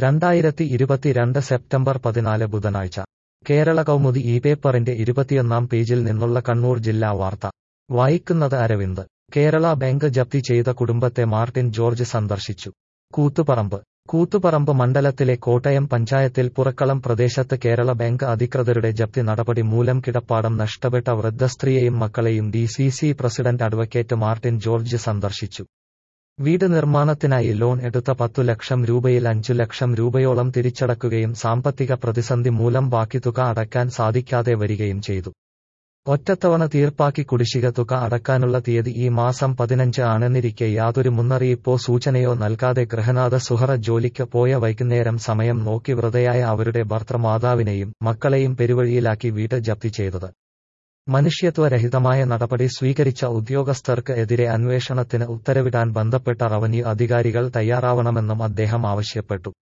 2022 September 14 ബുധനാഴ്ച കേരള കൗമുദി ഈ പേപ്പറിന്റെ 21 പേജിൽ നിന്നുള്ള കണ്ണൂർ ജില്ലാ വാർത്ത വായിക്കുന്നത് അരവിന്ദ്. കേരള ബാങ്ക് ജപ്തി ചെയ്ത കുടുംബത്തെ മാർട്ടിൻ ജോർജ് സന്ദർശിച്ചു. കൂത്തുപറമ്പ് മണ്ഡലത്തിലെ കോട്ടയം പഞ്ചായത്തിൽ പുറക്കളം പ്രദേശത്ത് കേരള ബാങ്ക് അധികൃതരുടെ ജപ്തി നടപടി മൂലം കിടപ്പാടം നഷ്ടപ്പെട്ട വൃദ്ധസ്ത്രീയെയും മക്കളെയും DCC president advocate Martin George സന്ദർശിച്ചു. വീട് നിർമ്മാണത്തിനായി ലോൺ എടുത്ത 10 ലക്ഷം രൂപയിൽ 5 ലക്ഷം രൂപയോളം തിരിച്ചടക്കുകയും സാമ്പത്തിക പ്രതിസന്ധി മൂലം ബാക്കി തുക അടയ്ക്കാൻ സാധിക്കാതെ വരികയും ചെയ്തു. ഒറ്റത്തവണ തീർപ്പാക്കി കുടിശ്ശിക തുക അടക്കാനുള്ള തീയതി ഈ മാസം 15 ആണെന്നിരിക്കെ യാതൊരു മുന്നറിയിപ്പോ സൂചനയോ നൽകാതെ ഗൃഹനാഥ സുഹറ ജോലിക്ക് പോയ വൈകുന്നേരം സമയം നോക്കി വൃദ്ധയായ അവരുടെ ഭർത്തൃമാതാവിനെയും മക്കളെയും പെരുവഴിയിലാക്കി വീട് ജപ്തി ചെയ്തത്. മനുഷ്യത്വരഹിതമായ നടപടി സ്വീകരിച്ച ഉദ്യോഗസ്ഥർക്ക് എതിരെ അന്വേഷണത്തിന് ഉത്തരവിടാൻ ബന്ധപ്പെട്ട റവന്യൂ അധികാരികൾ തയ്യാറാവണമെന്നും അദ്ദേഹം ആവശ്യപ്പെട്ടു.